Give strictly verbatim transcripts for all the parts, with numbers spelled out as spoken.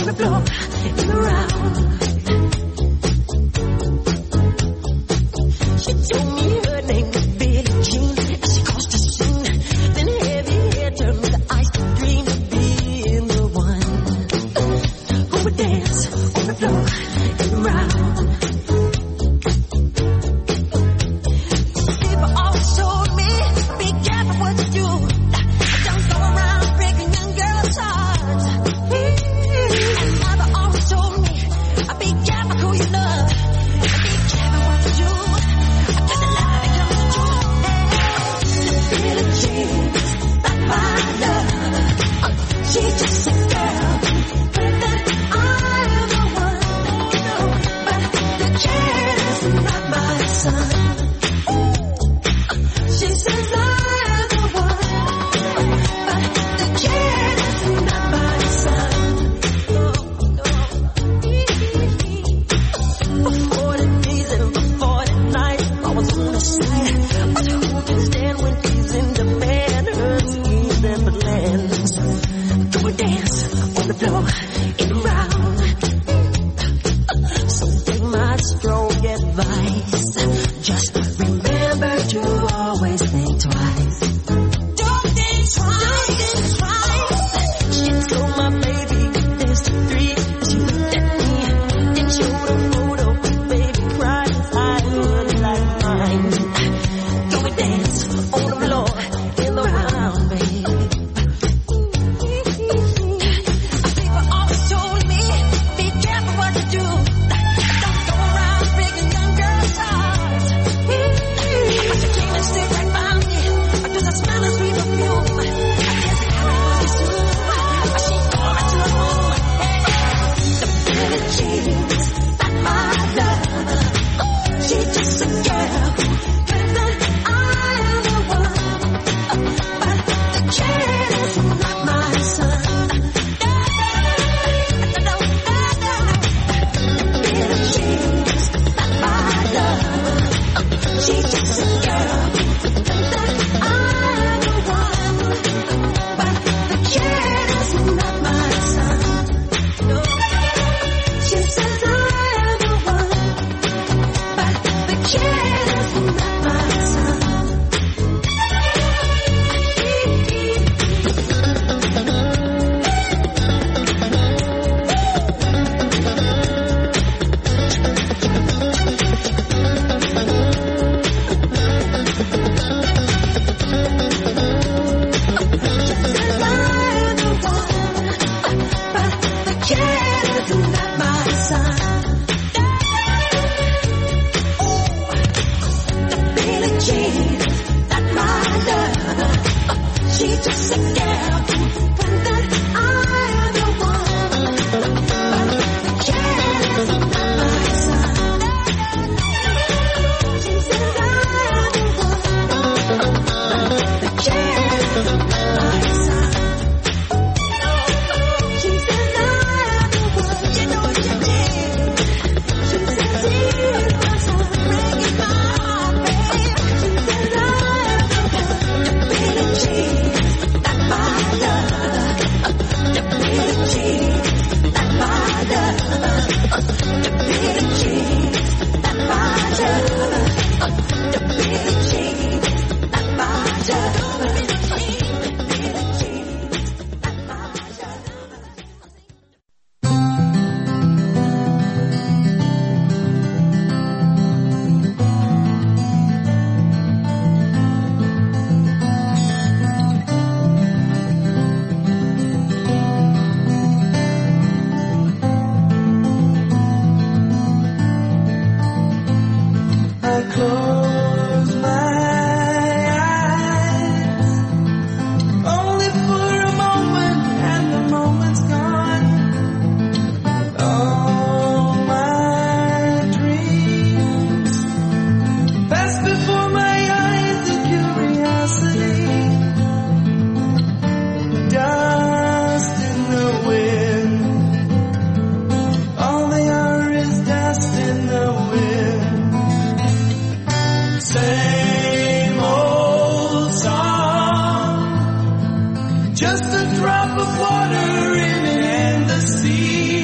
Just a drop of water in an endless sea.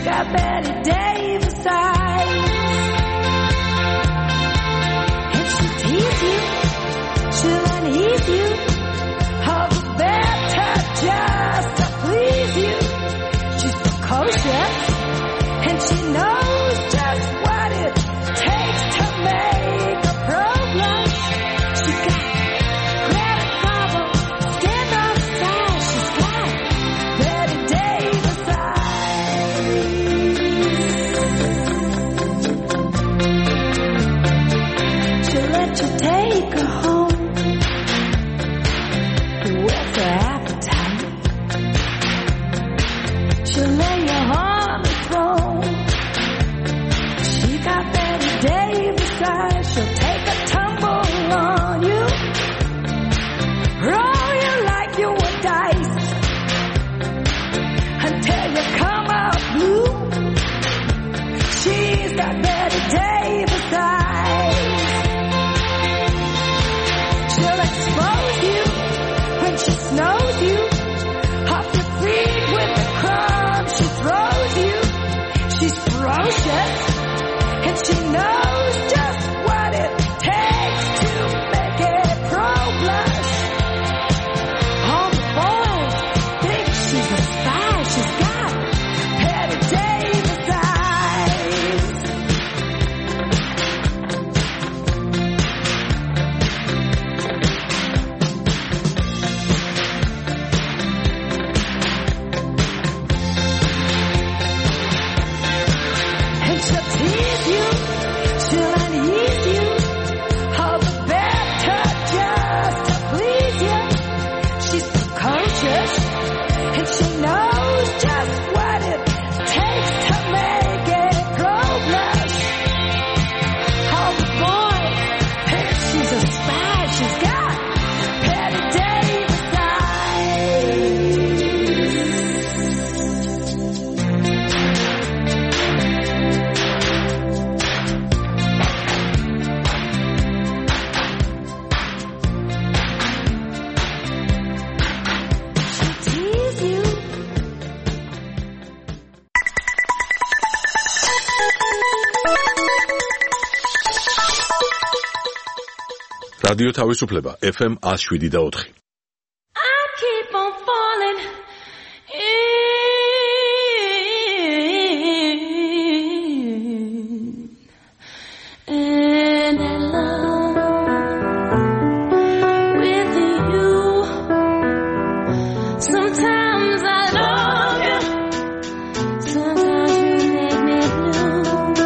got Betty Davis eyes. And she'll tease you, she'll unease you, all the better just to please you. She's precocious, and she knows just what it takes to make a pro blush. She got Greta Garbo, stand off style. She's got Betty Davis eyes. She'll let you take her home with her appetite. She'll lay you on the throne. She got Betty Davis eyes. She'll take a tumble on you, roll you like you were dice until you come out blue. She's got Betty Davis eyes. She'll expose you when she snows you, off your feet with the crumbs she throws you. She's ferocious, and she knows just what it takes to make it pro blush. All the boys think she's a spy. She's got Betty Davis eyes. And she'll tease you, she'll unease you, all the better just to please you. She's precocious, and she knows just what it takes to make it pro blush. All the boys think she's a spy. She's got Betty Davis eyes. She'll tease you. რადიო თავისუფლება ეფ ემ one oh seven და four. I keep on falling in and in love with you. Sometimes I love you, sometimes you make me blue.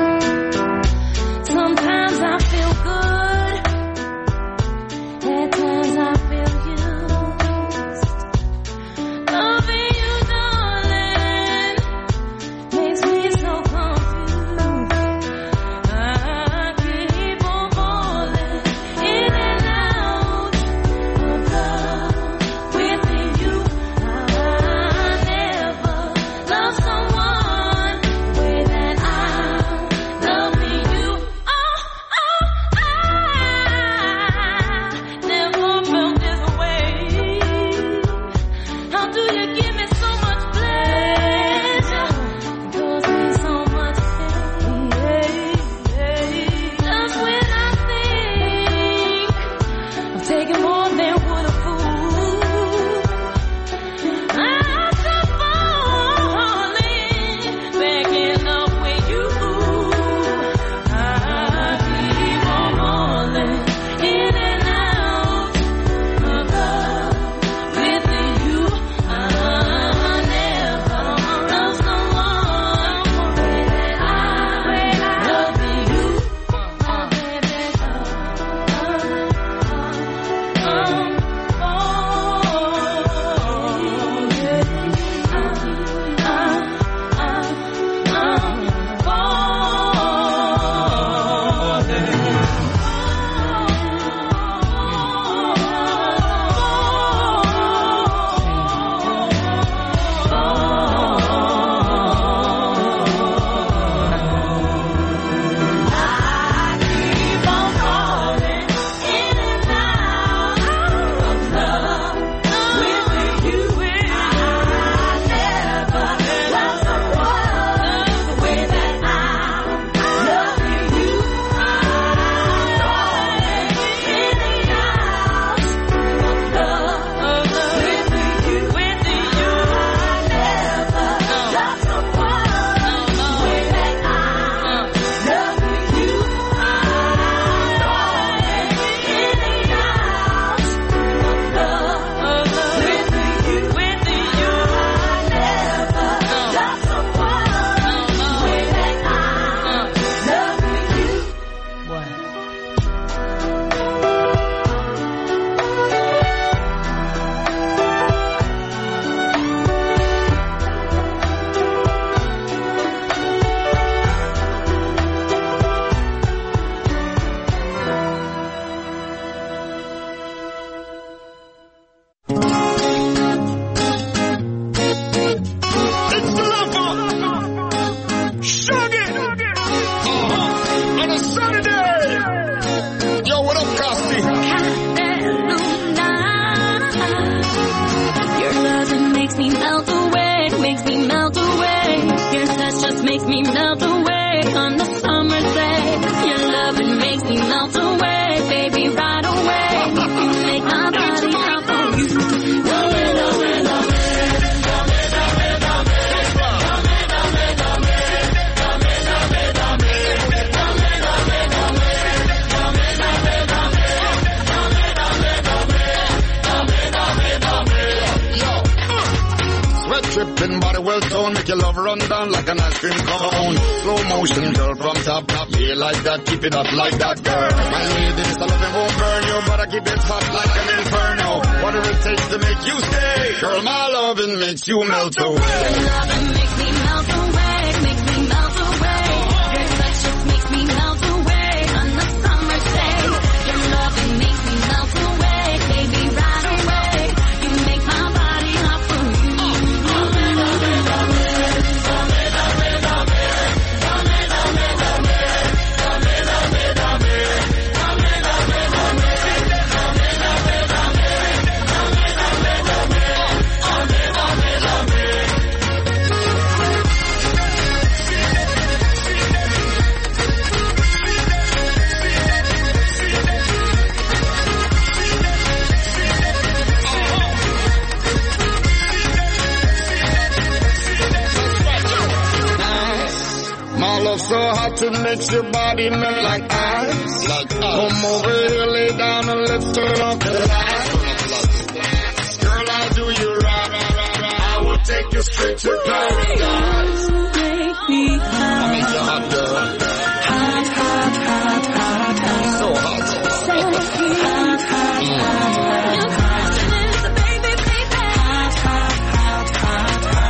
Sometimes I feel good, at times I feel used. Loving you, darling, makes me so confused. I keep on falling in and out of love with you. I makes me melt away on the summer day. Your loving makes me melt away, baby, right away. You make my body hop on you. Dame, dame, dame. Tripping body well toned, make your love run down like an ice cream cone. Slow motion, girl, from top, top, yeah, like that, keep it up like that, girl. My lady, this loving won't burn you, but I keep it hot like an inferno. Whatever it takes to make you stay, girl, my loving makes you melt away. Your loving makes me melt away, makes me melt away. Your touch just makes me melt away on the summer day. Your loving makes me melt away, baby, right away. You make my body hop for you. So hot it makes your body melt like ice. Like ice. Come over here, lay down and let's turn off the lights. Girl, I'll do you right. I will take you straight to paradise. Make me hot. I'll make you hot, girl. Hot, hot, hot, hot, hot. So hot. So hot, hot, hot, hot. Your passion is the baby, baby. Hot, hot, hot, hot, hot.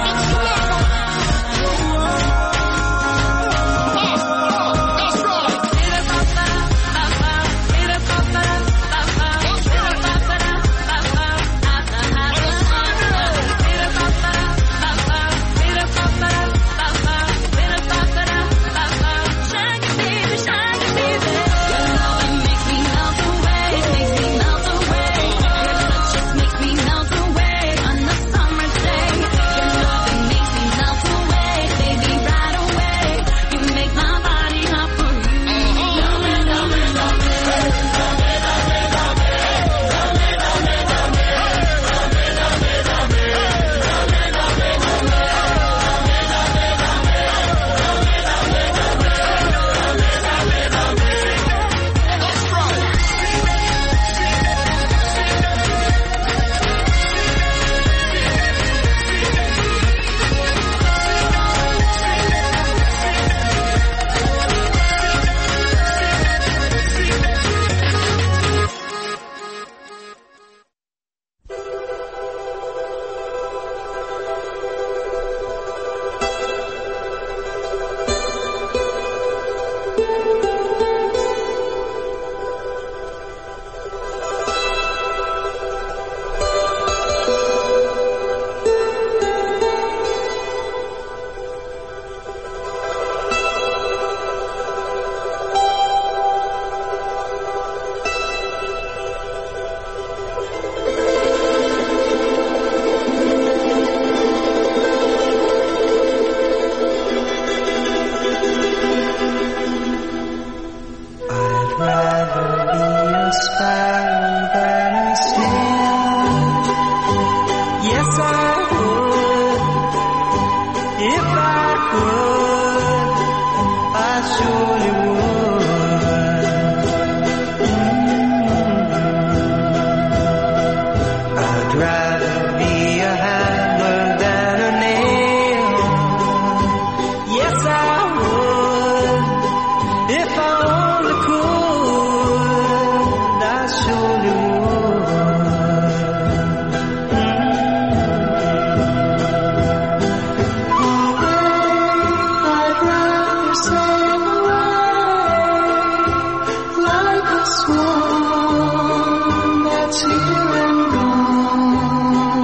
Swan that's here and gone.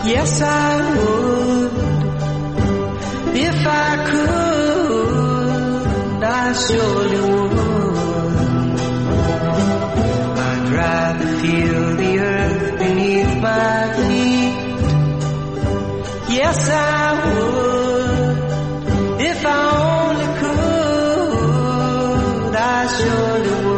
Yes, I would. If I could, I surely would. I'd rather feel the earth beneath my feet. Yes, I would. If I only could, I surely would.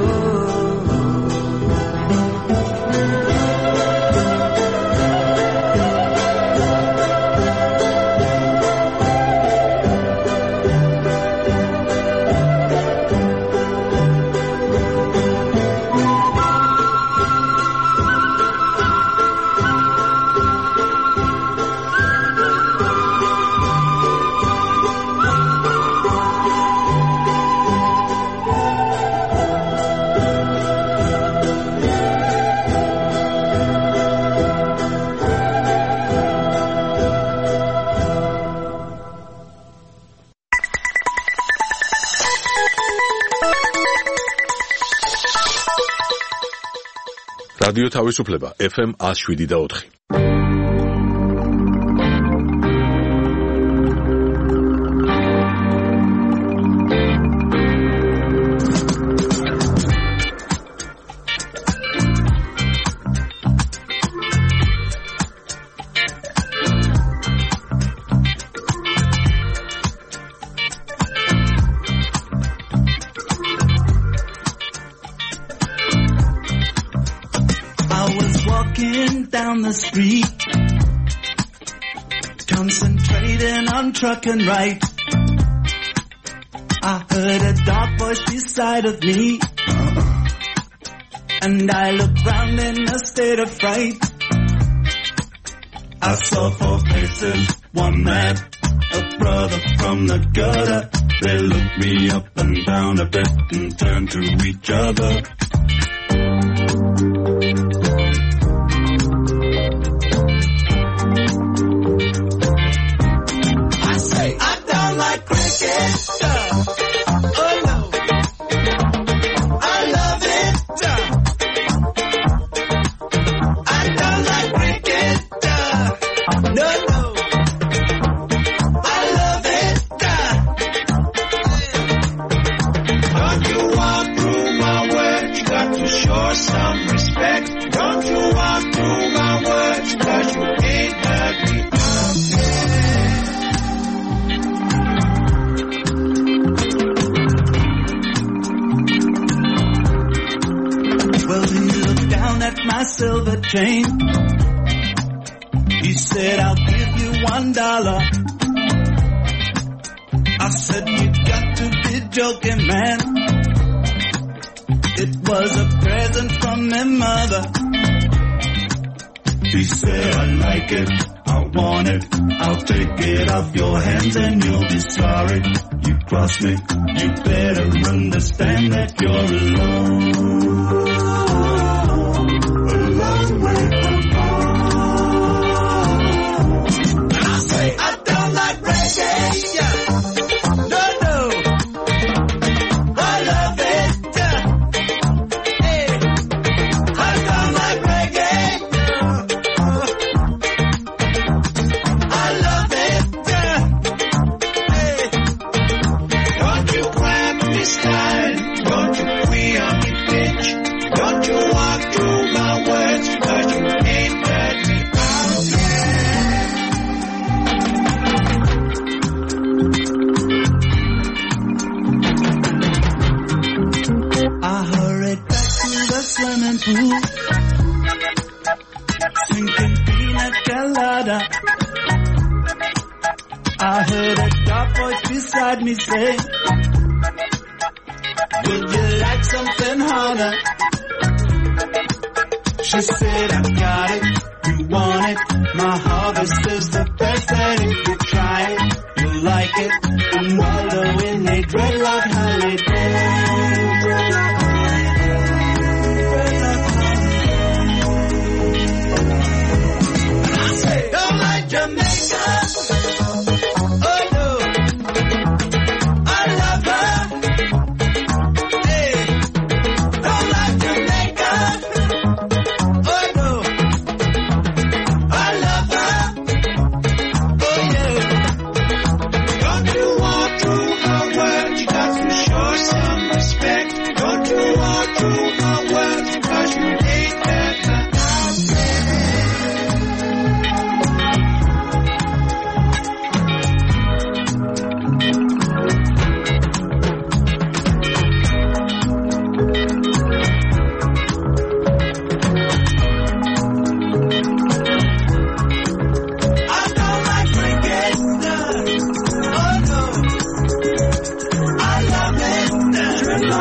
რადიო თავისუფლება ეფ ემ one oh seven და four. The street, concentrating on truck and right. I heard a dark voice beside of me, and I looked round in a state of fright. I saw four faces, one man, a brother from the gutter. They looked me up and down a bit and turned to each other. Silver chain. He said, I'll give you one dollar. I said, you got to be joking, man. It was a present from my mother. He said, I like it, I want it, I'll take it off your hands and you'll be sorry. You cross me, you better understand that you're alone. I heard a dark voice beside me say, would you like something harder? She said, I got it, you want it, my harvest is the best, and if you try it, you'll like it, and wallow in a dreadlock holiday. I say, don't like Jamaica.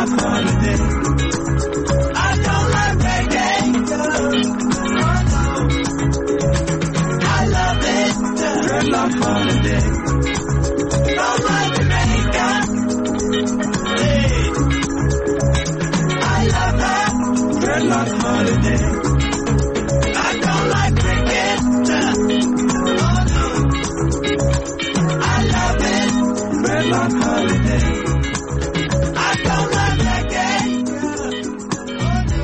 dreadlock holiday. I don't like reggae. I love it. Dreadlock holiday. Don't like Jamaica. Hey. I love her. Dreadlock holiday. I don't like cricket. Oh no. I love it. Dreadlock holiday. I don't like reggae. Oh no.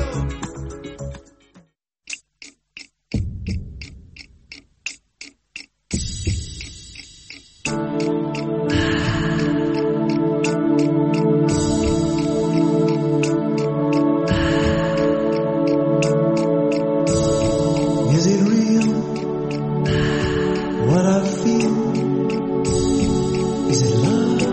Is it real what I feel? Is it love?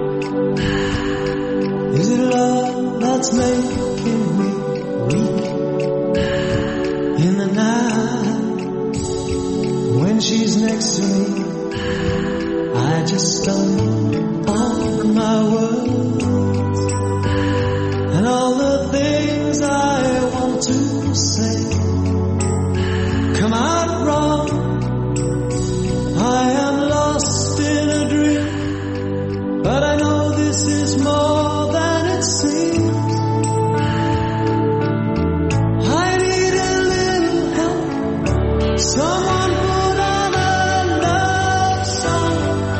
Is it love that's making me weak in the night? When she's next to me, I just stun on my words and all the things I want to say come out wrong. I am lost in a dream, but I know this is more than it seems. I need a little help. Someone put on a love song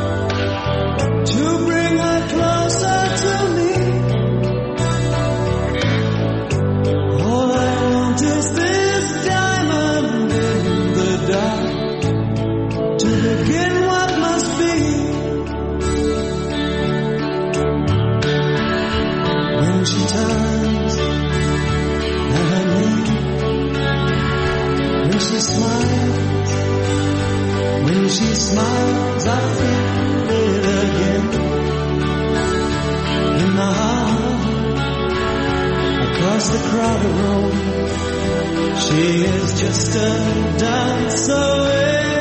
to bring her closer to me. All I want is this diamond in the dark to begin what must be. When she turns and her knee, when she smiles, when she smiles, I feel it again in my heart. Across the crowded room, she is just a dance away.